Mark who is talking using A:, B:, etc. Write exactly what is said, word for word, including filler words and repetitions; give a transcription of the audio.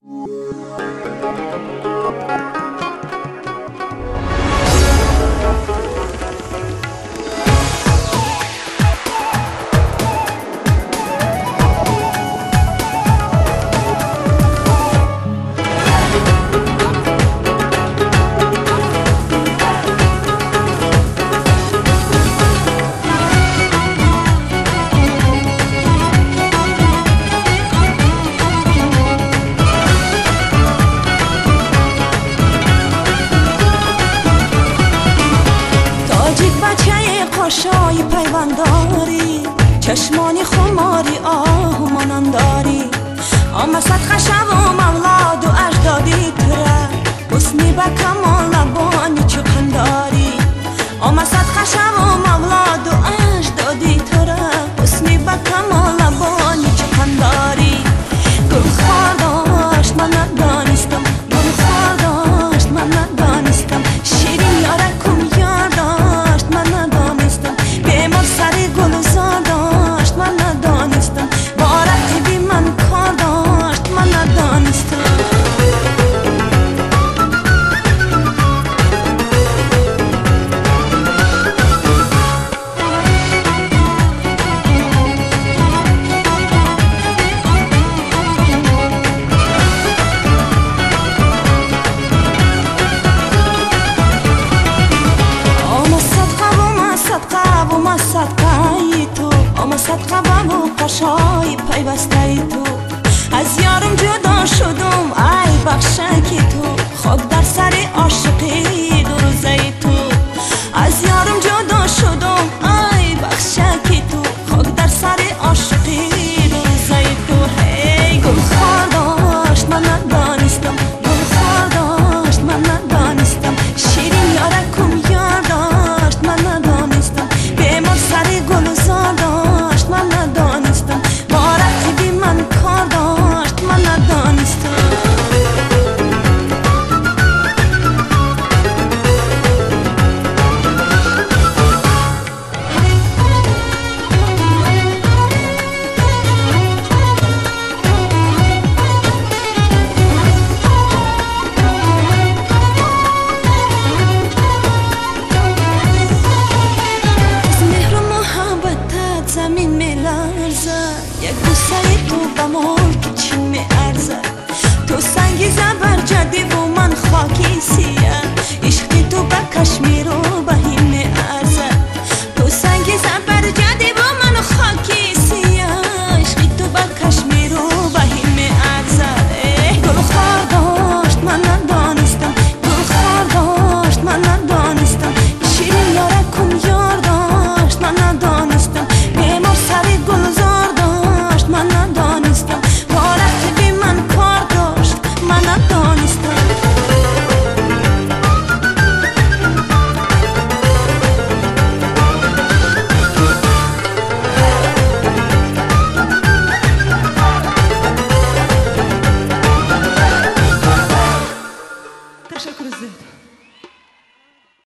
A: قاشای پیونداری چشمانی خماری آهمانان داری آمست خشب و مولاد و اجدادی تره حسنی به کمال لبانی چقنداری آمست خشب و مولاد و اجدادی تره حسنی به کمال لبانی چقنداری گل خار داشت من ندانستم گل خار داشت من ندانستم شیرین یارکم یار داشت من ندانستم بیمار سری گل زار داشت من ندانستم بارتی بی من کار داشت من ندانستم صدقه تو اما صدقه و قشای پیوسته تو از یارم جدا شدم ای بخشکی تو خاک در سر عاشقی دو روزه تو از یارم جدا شدم ای بخشکی تو خاک در سر عاشقی دو روزه تو هی گل خار داشت من نداشت